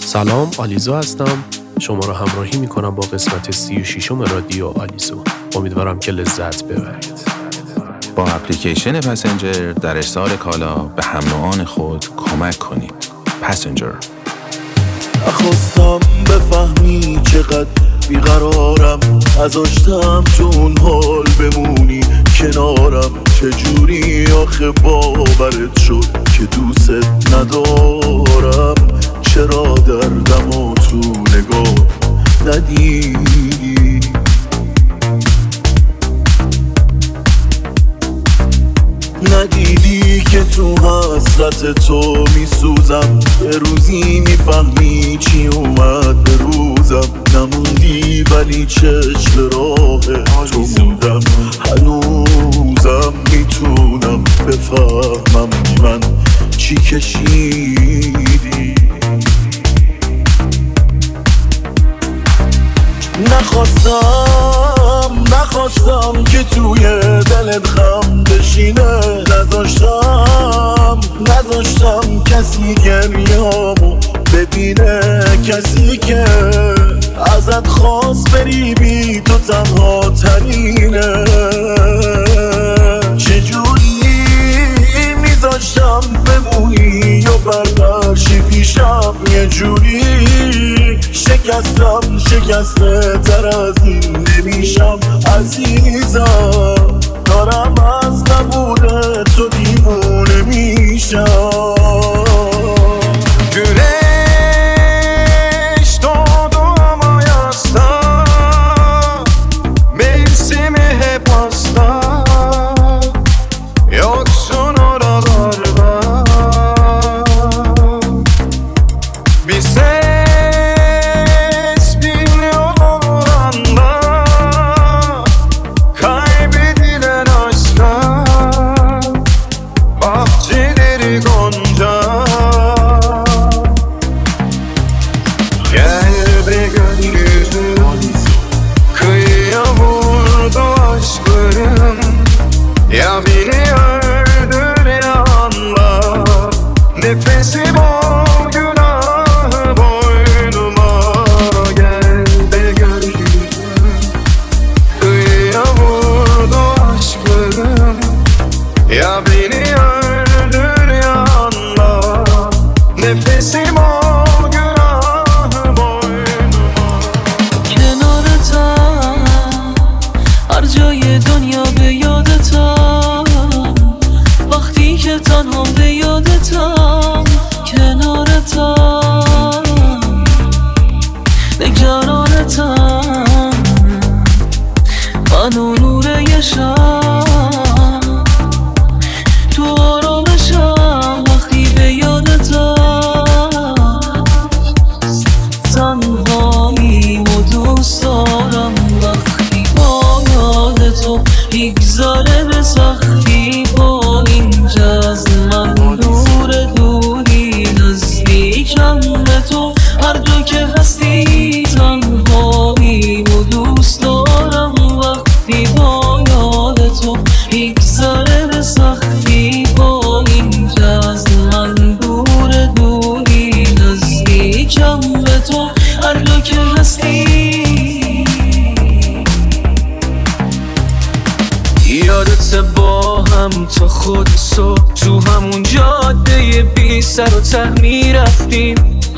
سلام، آلیزو هستم. شما رو همراهی میکنم با قسمت 36 رادیو آلیزو. امیدوارم که لذت ببرید. با اپلیکیشن پسنجر در ارسال کالا به هم نوعان خود کمک کنید. پسنجر. نخواستم بفهمی چقدر بیقرارم، نذاشتم تو اون حال بمونی کنارم. چجوری آخه باورت شد که دوست ندارم؟ چرا دردمو تو نگاه ندیدی؟ ندیدی که تو حسرت تو میسوزم، به روزی میفهمی چی اومد به روزم. نموندی ولی چشم راه تو موندم، هنوزم میتونم بفهمم من چی کشیدی. نخواستم که توی دلت غم بشینه، نذاشتم کسی گریامو ببینه، کسی که ازت خواست بری بی تو تنها ترینه. چجوری میذاشتم بمونی یا برداشتی پیشم؟ یه جوری شکسته تر از این نمیشم عزیزم. دارم از نبود تو دیوونه میشم. تا خود صبح تو همون جاده بی سر و ته میرفتیم.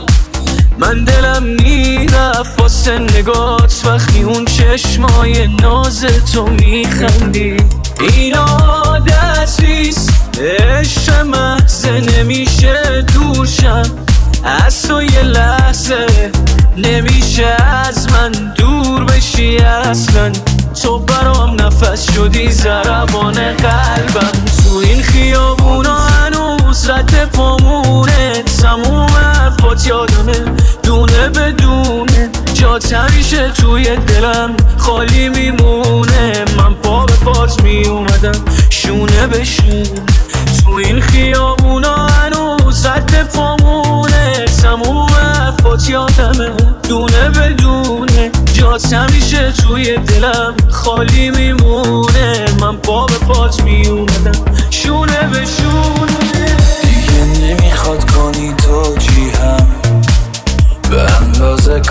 من دلم میرفت واسه نگات وقتی اون چشمای ناز تو میخندی. این عادت نیست، عشق محض نمیشه دوشم از تو یه لحظه، نمیشه از من دور بشی اصلا. تو برام نفس شدی ضربان قلبم، تو این خیابونا هنوز رد پامونه. تموم حرفات یادمه دونه بدونه، جات همیشه توی دلم خالی میمونه. من پا به پات میومدم شونه به شونه، تو این خیابونا هنوز رد پامونه. تموم حرفات یادمه دونه بدونه، جات همیشه توی دلم خالی میمونه. من پا به پات میومدم شونه به شونه. دیگه نمیخواد کنی تو جی هم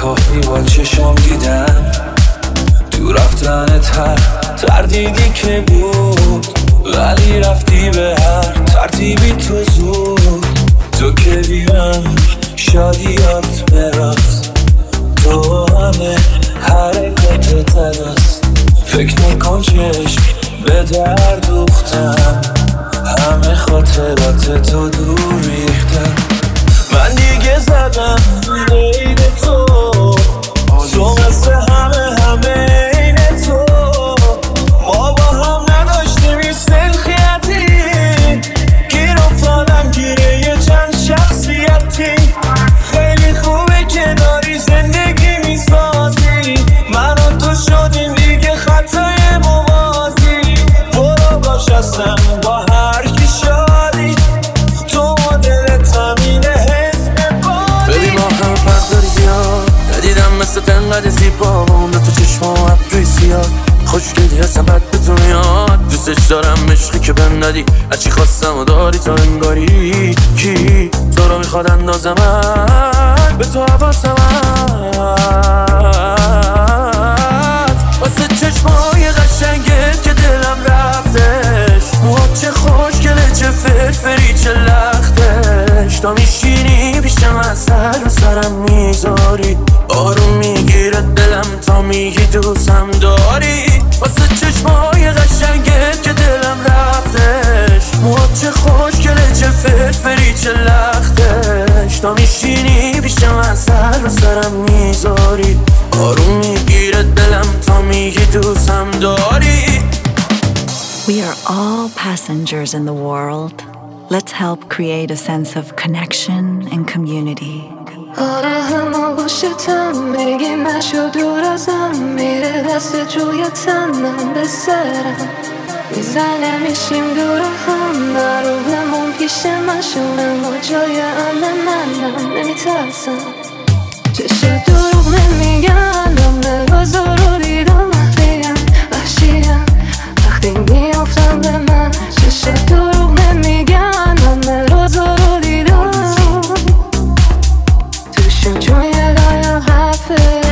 کافی با چشم دیدم تو رفتنت هر تردیدی که بود، ولی رفتی به هر ترتیبی تو زود. تو که بیرم شادیات براست، تو همه حرکات تدست. فکر نکن چشم به در دوختم، همه خاطرات تو دور ریختم. من دیگه زدم غیر تو، تو مثل همه این تو. ما با هم نداشتیم این سلخیتی، گیر افتادم گیره یه چند شخصیتی. خیلی خوبه کناری زندگی میسازی، من و تو شدیم دیگه خطای موازی. برو باش هستم با هر کی شادی، تو مدلت همینه حس ببادی. ببین ما هم فرق داری زیاد، ندیدم مثل تنقدر زیبا به تو چشم و ابروی سیاد. خوشگلی هستم بد به تو میاد، دوستش دارم عشقی که بهم ندی. هرچی خواستم و داری تو انگاری، کی تو رو میخواد اندازم به تو حواسم واسه چشمای قشنگت که دلم رفتش. موهات چه خوشگله چه فرفری چه لختش. تا میشینی پیش من سر به سرم میذاری، آروم میگیره دلم تا میگی دوستم داری. واسه چشمای قشنگت که دلم رفتش. موهات چه خوشگله چه فرفری چه لختش. تا میشینی پیش من سر به سرم میذاری، آروم میگیره دلم تا میگی دوستم داری. We are all passengers in the world. Let's help create a sense of connection and community. آره همه باشتم بگی نشو دور ازم، میره دست روی تنم به سرم میزنه میشیم دور هم. نرو بمون پیش من شونم و جای امن منم نمیترسم. چشم دروغ نمیگن، نگازا رو دیدم وقتیم وحشیم وقتی میافتم به من. چشم دروغ نمیگن، نگازا رو دیدم توشون چون یه دایا حفه،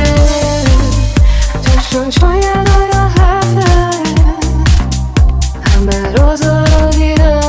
توشون چون یه دایا حفه همه روزا رو دیدم.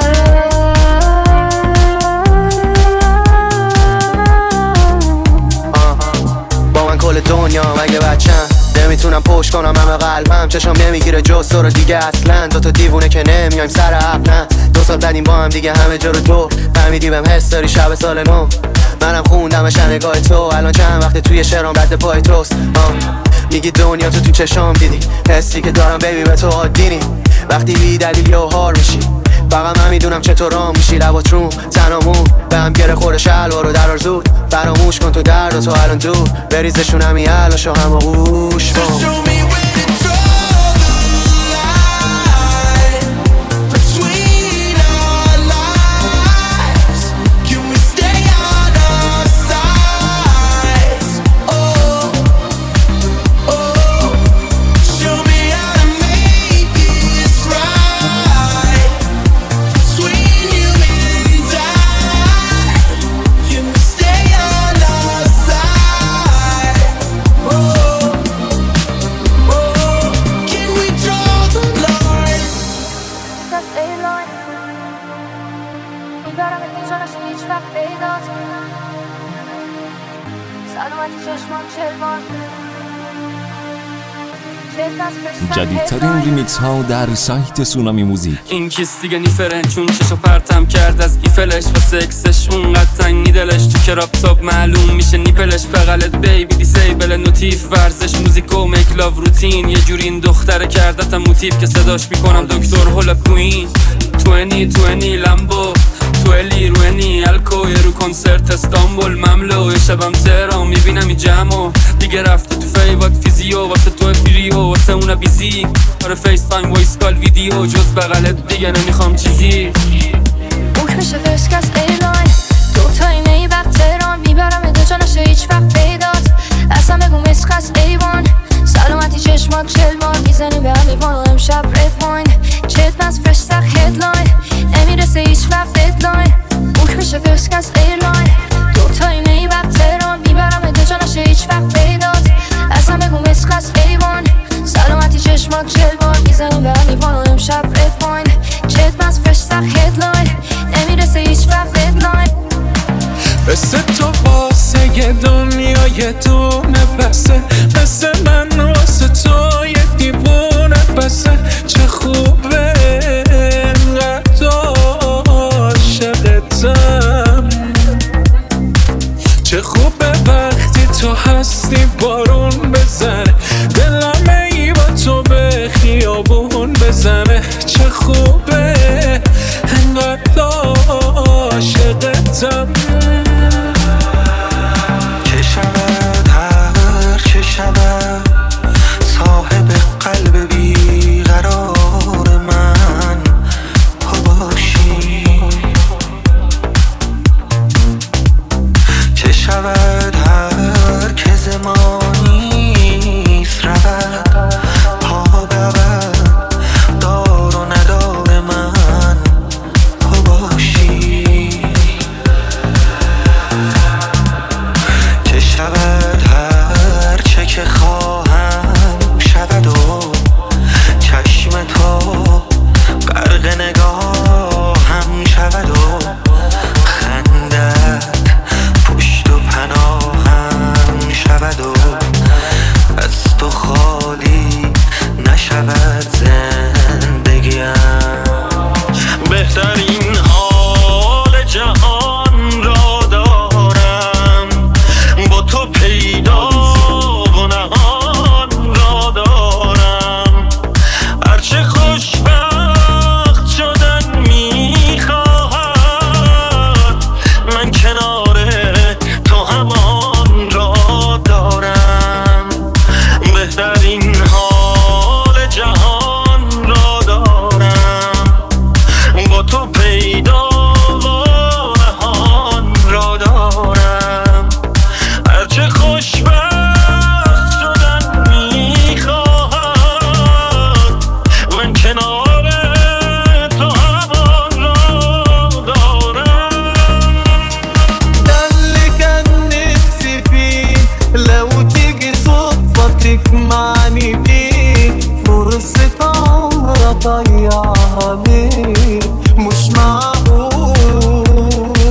با من کل دنیا مگه بچم، نمیتونم پشت کنم همه قلبم. چشم نمیگیره جز تو رو دیگه اصلا، تو دیوونه که نمیایم سر عقلن. 2 سال زدیم با هم دیگه همه جا رو دور، فهمیدی بهم حس داری شب سال نو. منم خوندمش نگاه تو، الان چند وقت توی شعرام رد پای توست. میگی دنیا تو چشام دیدی، حسی که دارم بیبی به تو عادی نی. وقتی بی دلیل یا هار میشی، فقط من میدونم چطور رام میشی. لبات روم تنامون به هم گره خورده شلوار رو در زود. فراموش کن تو درد و تو الان دور، بریزشون همی علاشو هم آغوش کن. جدیدترین ریمیکس ها در سایت سونامی موزیک. این کیس دیگه نیفرن چون چشو پرتم کرد از ایفلش و سکسش اونقدر تنگی دلش. تو کراب تاپ معلوم میشه نیپلش، بغلت بیبی دیسیبل نوتیف ورزش موزیک و میک لاو روتین. یه جوری این دختره کردتم موتیف که صداش میکنم دکتر هولا کوین. 2020 لامبو تولی روینی الکو، یه رو کنسرت استانبول مملو. یه شبم تهران میبینم این جمعو دیگه رفته تو فیوات فیزیو. واسه تو فریو واسه اونا بیزی، آره فیس تایم وایس کال ویدیو. جز بغلت دیگه نمیخوام چیزی. بوک میشه فرسک از ایلاین، دوتایی نیبق تهران میبرم دو جا نشه هیچ وقت پیدات. اصلا بگو مسک از ایوان، سلامتی چشمات 40 بار میزنی به امیوان و امشب رد واین. چت از فرش سخ هدلاین، نمیرسه هیچ وقت ددلاین. بوک میشه فرسک از ایلاین، دوتایی نیبق تهران میبرم دو جا نشه هیچ وقت یه دونه بسه، مثل من واسه تو یه دیوونه بسه. چه خوبه انقدر عاشقتم، چه خوبه وقتی تو هستی بارون بزنه، دلم ای با تو به خیابون بزنه. چه خوبه انقدر عاشقتم. چه شود هر چه شود صاحب قلب بیقرار من تو باشی. چه شود هر که زمانیست رود پا برود دار و ندار من تو باشی. چه شود هر چه که خواهم شود و چشم تو غرق نگاهم شود و خندت پشت و پناهم شود و از تو خالی نشود زندگیم. بهترین حال جهان را دارم، با تو پیدا و نهان را دارم. هرچه خوشبخت شدن میخواهد من کنار تو همان را دارم. بهترین حال جهان را دارم، با تو پیدا و نهان را دارم. هرچه خوشبخت شدن میخواهد من کنار تو همان را دارم. اللي كان نفسي فيه لو تيجي صدفة تجمعني بيه، فرصة عمر أضيعها ليه؟ مش معقول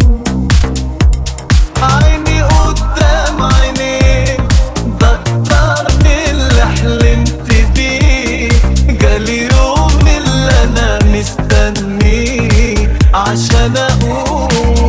عيني قدام عينيك ده أكتر من اللي حلمت بيه. جالي يوم اللي أنا مستنيه عشان أقول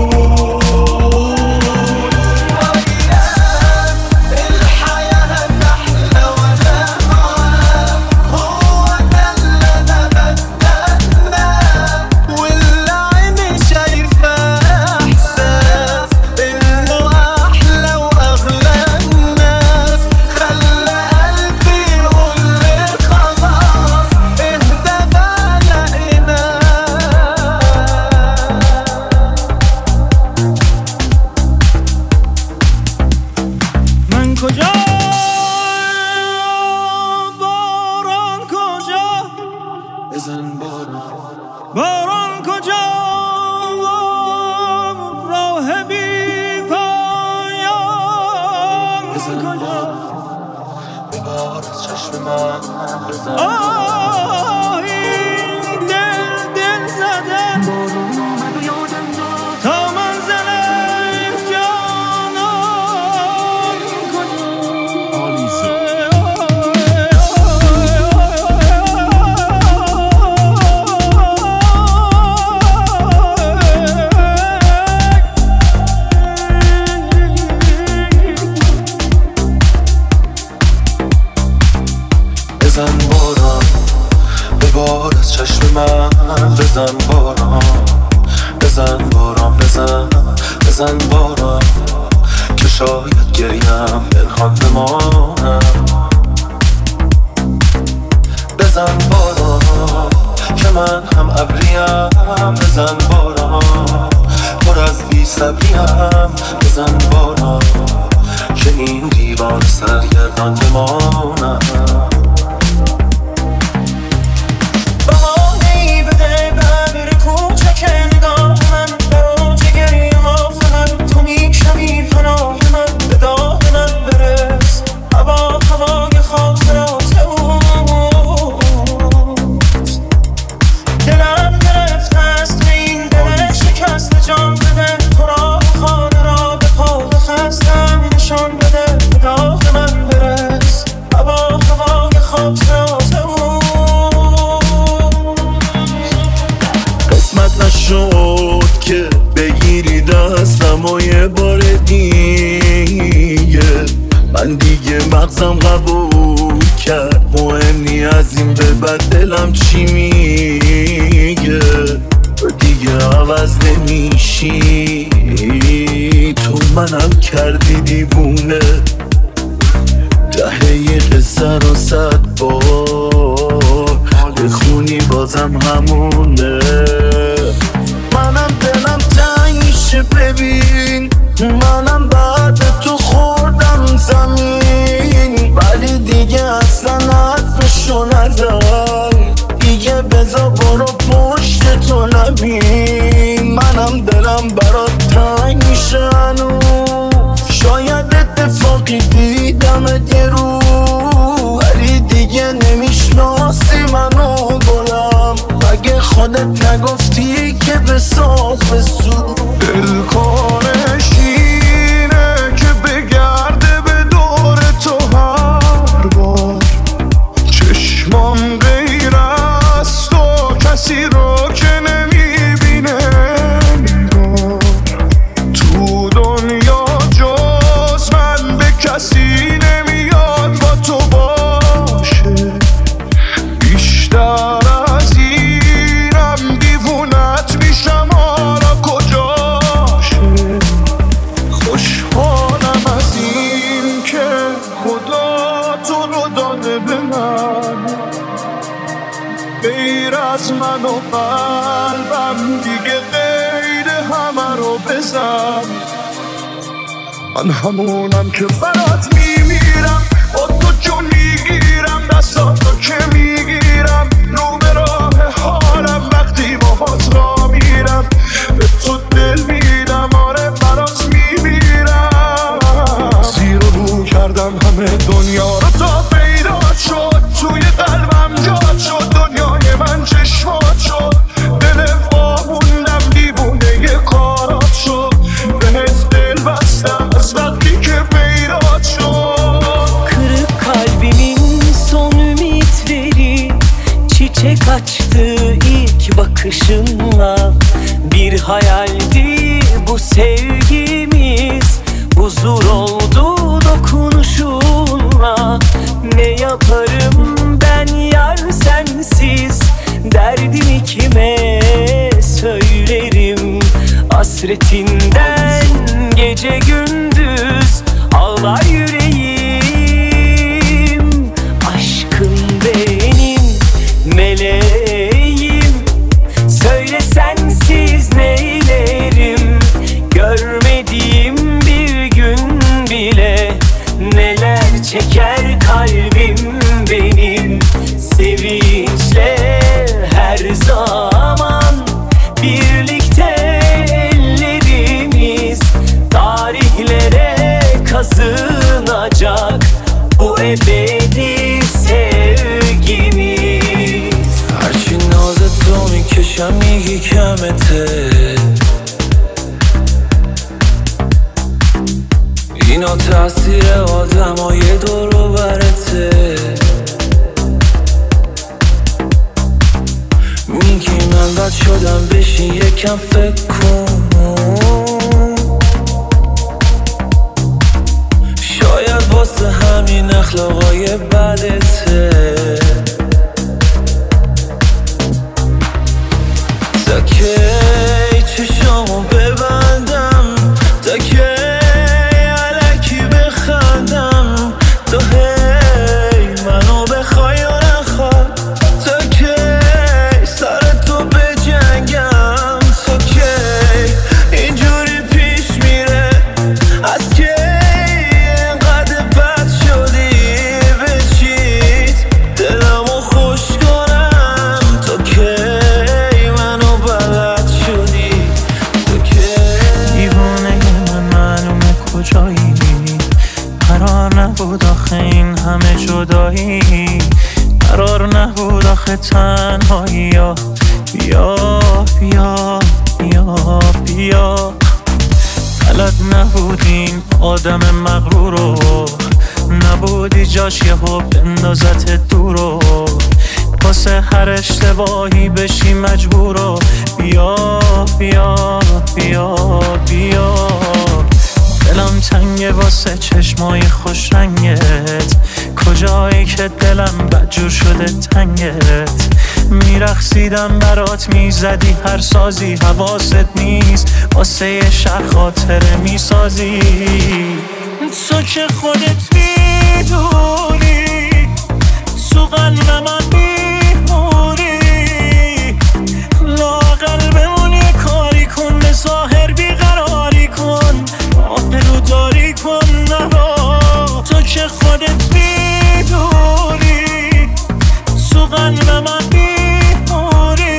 الحياة أحلى وأنا معاك. هو ده اللي أنا بتمناه، واللي عيني شايفاه إحساس إنه أحلى وأغلى الناس. خلى قلبي يقول لي خلاص اهدى ما لقيناه. من کجا باران کجا بزن باران باران کجا راه بی پایان بزن کجا باران ببار از چشم من بزن آه این دل زدن تا منزل جانان کجا. بزن باران ببار از چشم من بزن باران بزن باران بزن باران که شاید گریم پنهان بمانم. بزن باران که من هم ابریم بزن باران پر از بی صبریم. بزن باران که این دیوان سرگردان بمانم. بهانه‌ای بده به امیر کوچک نگاه من، برا جگری غافلم تو میشوی پناه من. به داد من برس هوای خاطرات اوست. دلم گرفته است به این دل شکست جان بده، تو را خانه را به پا خستم نشان بده. بازم قبول کرد. مهمی از این به بعد دلم چی میگه، دیگه عوض نمیشی. تو منم کردی دیوونه، دهه قصه رو 100 بار بخونی بازم همونه. منم دلم تنگ میشه ببین، منم بعد تو خوردم زمین، ولی دیگه اصلا حرفشو نزن، دیگه بذار برو پشت تو نبین. منم دلم برات تنگ میشه هنوز، شاید اتفاقی دیدمت یه رو، ولی دیگه نمیشناسی منو گلم، اگه خودت نگفتی که به صاف سو. دل کارش اینه که بگرده به دور تو هر بار، چشمام غیر از تو کسی رو که نمیبینه انگار. تو دنیا جز من به کسی نمیاد با تو باشه، بیشتر از اینم دیوونت میشم حالا کجاشه. خوشحالم از این که خدا تو رو داده به من، غیر از من و قلبم دیگه غیر همه رو بزن. من همونم که برات میمیرم، با تو جون میگیرم، دستاتو که میگیرم، رو به راه حالم وقتی باهات را میرم، به تو دل میدم، آره برات میمیرم. زیر و رو کردم همه دنیا رو تا پیدا شد، توی قلبم جاد شد، دنیای من چشمات شد، دل واموندم دیوونه یه کارات شد، بهت dil bastım ıslak ki beyrat çok. Kırık kalbimin son ümitleri çiçek açtı ilk bakışınla. Bir hayaldi bu sevgimiz, huzur oldu dokunuşunla. Ne yaparım ben yar sensiz, derdimi kime söylerim? Hasretinden gece gündüz ağlar yüreğim. Aşkım benim meleğim, söyle sensiz neylerim? Görmediğim bir gün bile neler çeker kalbim benim. Sevinçle her zaman birlikte ellerimiz tarihlere kazınacak, bu ebedi sevgimiz. هرچی ناز تو میکشم میگی کمته، اینا تاثیر آدمای دور و برته. میگی من بد شدم بشین یکم فکر کن، شاید واسه همین اخلاقای بدته. تا کی چشامو ببندم، تا کی الکی بخندم، تا هی منو بخوای یا نخوای، تا کی سر تو بجنگم، تا کی اینجوری پیش میره، از کی اینقدر بد شدی به چیت دلمو خوش کنم، تا کی منو بلد شدی، تا کی دیوانه من معلومه کجایی، قرار نبود آخه این همه جدایی، قرار نبود آخه تنهایی. بیا بیا بیا بیا، بلد نبودین آدم مغرورو، نبودی جاش یهو بندازت دورو، واسه هر اشتباهی بشی مجبورو. بیا بیا بیا بیا، دلم تنگه واسه چشمای خوش رنگت، کجایی که دلم بدجور شده تنگت. میرقصیدم برات میزدی هر سازی، حواست نیست واسه یه شهر خاطره میسازی. تو که خودت میدونی تو قلب من میمونی، لااقل بمون یه کاری کن، به ظاهر بیقراری کن، آبرو داری کن نرو. تو که خودت میدونی تو قلب من میمونی،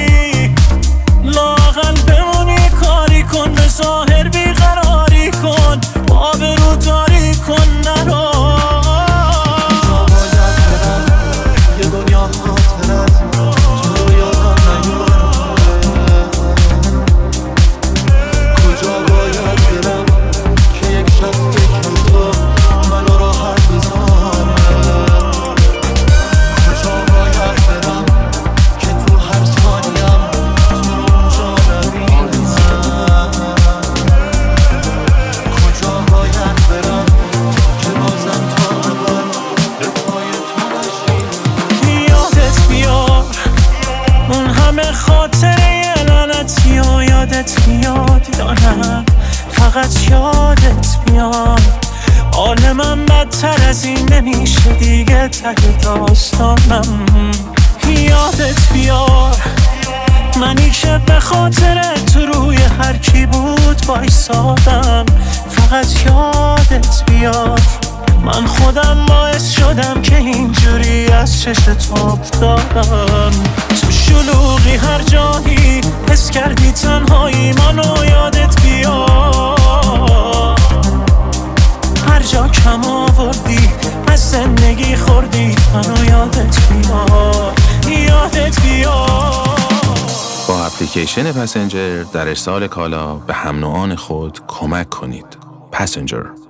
لااقل بمون یه کاری کن، به ظاهر بیقراری کن، آبرو داری کن نرو. خاطره لعنتی ها یادت میاد یا نه؟ فقط یادت میاد. حال من بدتر از این نمیشه دیگه، ته داستانم. یادت بیار منی که به خاطر تو روی هر کی بود وایسادم. فقط یادت بیار من خودم باعث شدم که اینجوری از چشت افتادم. تو شلوغی هر جایی حس کردی تنهایی، منو یادت بیار. هر جا کم آوردی از زندگی خوردی، منو یادت بیار، یادت بیار. با اپلیکیشن پسنجر در ارسال کالا به هم نوعان خود کمک کنید. پسنجر